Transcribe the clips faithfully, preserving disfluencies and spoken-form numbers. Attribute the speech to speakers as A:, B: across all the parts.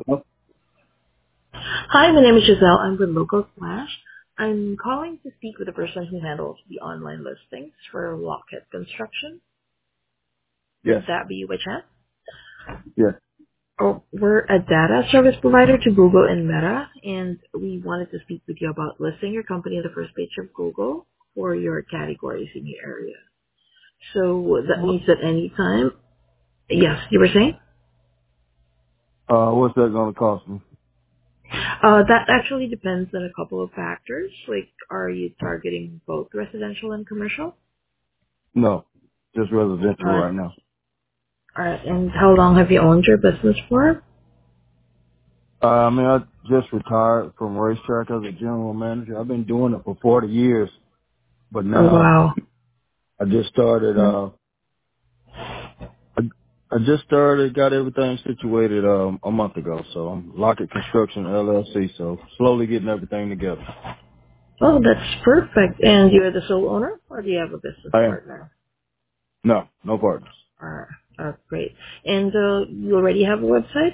A: Hello?
B: Hi, my name is Giselle. I'm with Local Flash. I'm calling to speak with the person who handles the online listings for Lockheed Construction.
A: Yes.
B: Would that be you by chance?
A: Yes.
B: Oh, we're a data service provider to Google and Meta, and we wanted to speak with you about listing your company on the first page of Google for your categories in your area. So that means that any time, yes, you were saying?
A: Uh, what's that gonna cost me?
B: Uh, that actually depends on a couple of factors, like are you targeting both residential and commercial?
A: No. Just residential
B: Uh,
A: right now.
B: Alright, and how long have you owned your business for?
A: Uh, I mean, I just retired from racetrack as a general manager. I've been doing it for forty years, but
B: Oh
A: now
B: wow.
A: I just started,
B: Hmm?
A: uh, I, I just started, got everything situated, um, a month ago. So I'm Lockett Construction L L C. So slowly getting everything together.
B: Oh, that's perfect. And you're the sole owner, or do you have a business
A: I am.
B: partner?
A: No, no partners.
B: Uh, uh, great. And uh, you already have a website?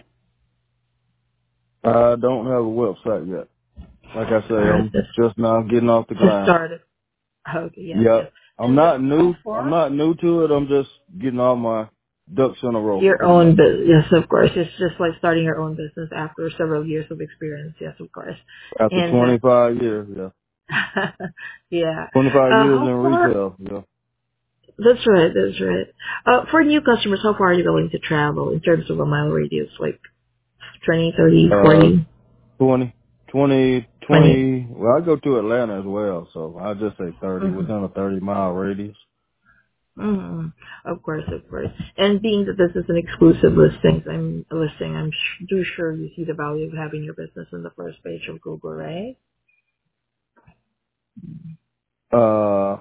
A: I don't have a website yet. Like I say,
B: Alright,
A: I'm
B: just
A: just now getting off the
B: just
A: ground.
B: started. Okay, yes,
A: Yeah.
B: yes.
A: I'm
B: And uh,
A: not
B: how
A: new. I'm
B: far?
A: not new to it. I'm just getting all my ducks in a row,
B: Your
A: pretty
B: own
A: much.
B: business, yes, of course. It's just like starting your own business after several years of experience, yes, of course.
A: After
B: And
A: twenty-five years, yeah.
B: uh, yeah,
A: twenty-five
B: uh,
A: years
B: how
A: in
B: far?
A: retail, yeah.
B: That's right, that's right. Uh, for new customers, how far are you willing to travel in terms of a mile radius? Like twenty, thirty,
A: Uh,
B: forty,
A: twenty, twenty,
B: twenty.
A: twenty. Well, I go to Atlanta as well, so I'll just say thirty,
B: Mm-hmm.
A: within a thirty mile radius.
B: Mm-hmm. Of course, of course. And being that this is an exclusive listing, I'm a listing, I'm sh- do sure you see the value of having your business on the first page of Google, right?
A: Uh,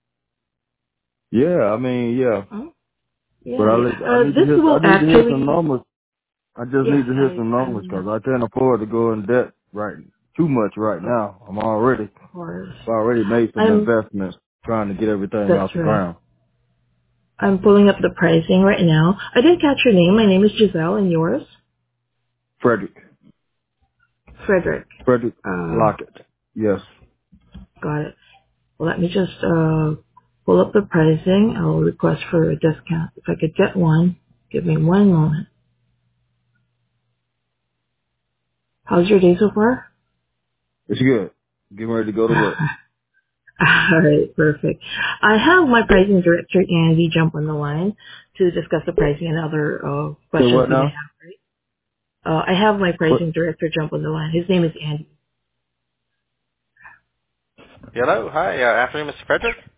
A: yeah, I mean, yeah.
B: Hmm?
A: But
B: Yeah,
A: I,
B: yeah.
A: li- I
B: Uh,
A: need to
B: this
A: hear, I
B: will
A: need to hear some
B: actually,
A: numbers. I just
B: yes,
A: need to hear
B: I,
A: some numbers
B: I'm,
A: because
B: of
A: I can't afford to go in debt right, too much right now. I'm already
B: course.
A: I've already made some
B: I'm,
A: investments trying to get everything
B: that's
A: off the
B: right.
A: ground.
B: I'm pulling up the pricing right now. I didn't catch your name. My name is Giselle, and yours?
A: Frederick.
B: Frederick.
A: Frederick
B: Uh,
A: Lockett. Yes.
B: got it. Well, let me just uh, pull up the pricing. I'll request for a discount. If I could get one, give me one moment. How's your day so far?
A: It's good. Getting ready to go to work.
B: All right, perfect. I have my pricing director, Andy, jump on the line to discuss the pricing and other uh,
A: Say
B: questions
A: what
B: you may
A: now?
B: have. Uh, I have my
A: What?
B: pricing director jump on the line. His name is Andy.
C: Hello. Hi. Uh, afternoon, Mister Frederick.